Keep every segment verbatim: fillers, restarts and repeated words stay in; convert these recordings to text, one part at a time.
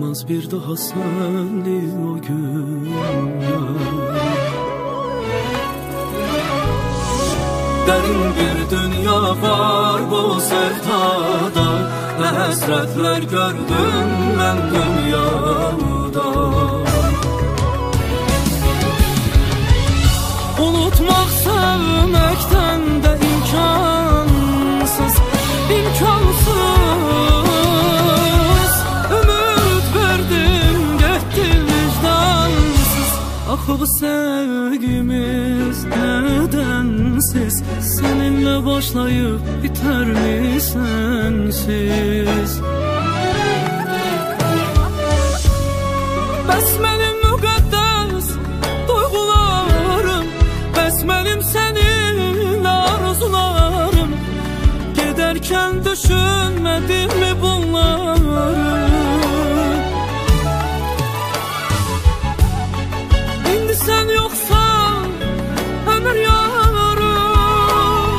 Qayıtmaz bir daha senli o günler. Derin bir dünya var bu sevdada, ne hasretler gördüm ben dünyada. Unutmak sevmekten de imkansız, imkansız. Ümit verdim gitti vicdansız. Ah bu sevgimiz nedensiz, seninle başlayıp biter mi sensiz? Bəs mənim müqəddəs duyğularım, bəs mənim səninlə arzularım, gedərkən düşünmədin mi bunları? İndi sən yoxsan ömür yarım,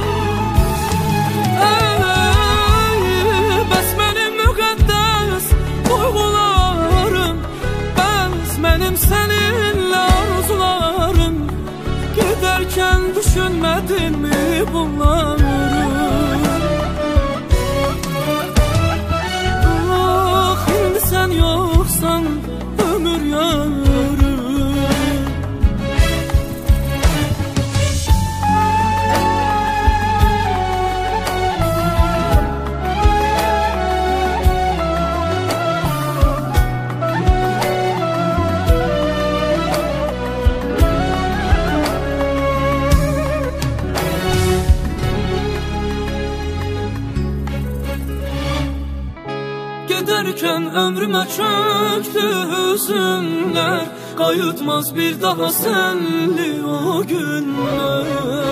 ey, bəs mənim müqəddəs duyğularım, bəs mənim səninlə arzularım, gedərkən düşünmədin mi bunları? Ah, indi sən yoxsan ömür yarım. Giderken ömrüme çöktü hüzünler, qayıtmaz bir daha senli o günler.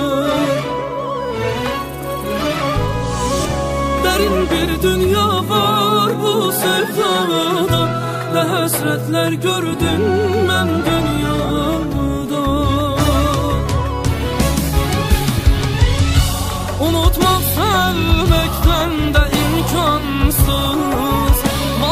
Derin bir dünya var bu sevdada, ne hasretler gördüm ben dünyada. Unutmak sevmekten de imkansız.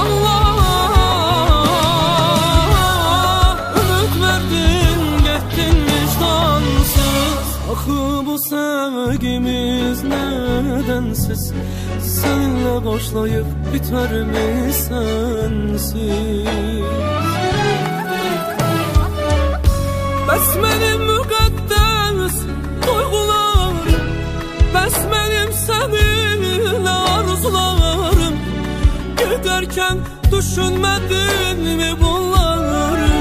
Axı bu sevgimiz nedensiz, seninle başlayıp biter mi sensiz? Bəs mənim müqəddəs duyğularım, bəs mənim səninlə arzularım, gedərkən düşünmədin mi bunları?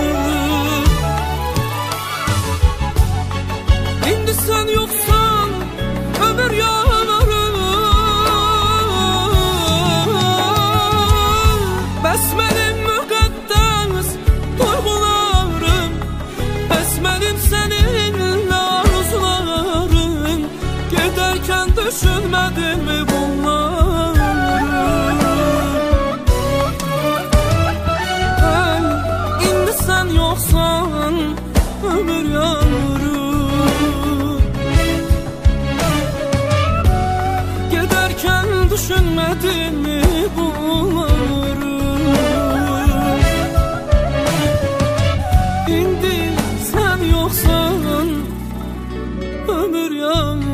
İndi sən yoxsan ömür yarım, bəs mənim müqəddəs duyğularım, bəs mənim səninlə arzularım, gedərkən düşünmədin mi bunları? Hey, indi sən yoxsan ömür yarım. Düşünmedin mi bunları? İndi sen yoksan ömür yan